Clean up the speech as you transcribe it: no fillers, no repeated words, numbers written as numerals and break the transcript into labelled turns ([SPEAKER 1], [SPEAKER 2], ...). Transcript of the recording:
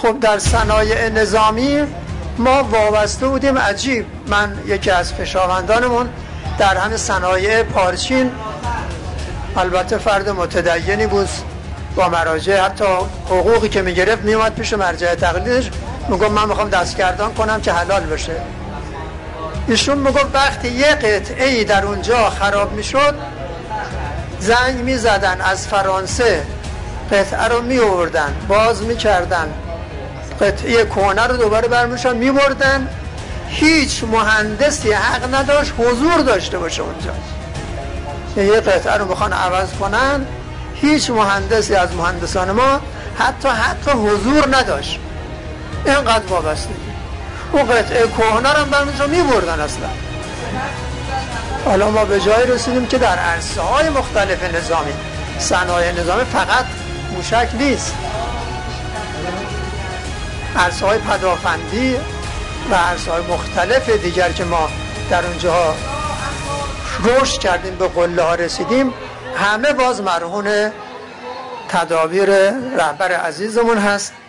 [SPEAKER 1] خب در صنایع نظامی ما وابسته بودیم. عجیب، من یکی از خویشاوندانمون در همین صنایع پارچین، البته فرد متدینی بود با مراجع، حتی حقوقی که میگرفت میومد پیش مرجع تقلیدش میگم من میخوام دستگردان کنم که حلال بشه. ایشون میگفت وقتی یه قطعه‌ای در اونجا خراب میشد زنگ میزدن از فرانسه، قطعه رو میوردن باز میکردن، قطعه کهنه رو دوباره برمیشن میبردن. هیچ مهندسی حق نداشت حضور داشته باشه اونجا. یه قطعه رو میخوان عوض کنن، هیچ مهندسی از مهندسان ما حتی حق حضور نداشت. اینقدر وابستگی. اون قطعه کهنه رو برمیشن میبردن اصلا. حالا ما به جای رسیدیم که در عرصه‌های مختلف نظامی، صنایع نظامی فقط موشک نیست، عرصه‌های پدافندی و عرصه‌های مختلف دیگر که ما در اونجا رشد کردیم، به قله ها رسیدیم، همه باز مرهون تدابیر رهبر عزیزمون هست.